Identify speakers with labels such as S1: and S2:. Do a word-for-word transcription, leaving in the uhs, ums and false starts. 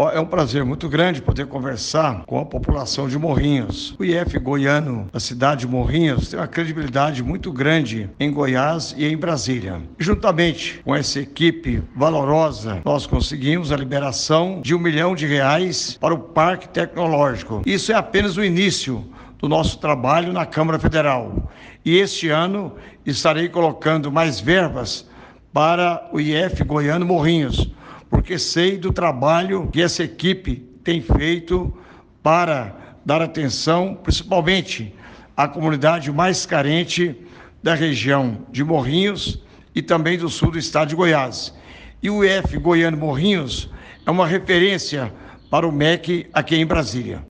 S1: Ó, É um prazer muito grande poder conversar com a população de Morrinhos. O I F goiano, a cidade de Morrinhos, tem uma credibilidade muito grande em Goiás e em Brasília. E, juntamente com essa equipe valorosa, nós conseguimos a liberação de um milhão de reais para o Parque Tecnológico. Isso é apenas o início do nosso trabalho na Câmara Federal. E este ano estarei colocando mais verbas para o I F goiano Morrinhos, porque sei do trabalho que essa equipe tem feito para dar atenção, principalmente à comunidade mais carente da região de Morrinhos e também do sul do estado de Goiás. E o I F goiano Morrinhos é uma referência para o M E C aqui em Brasília.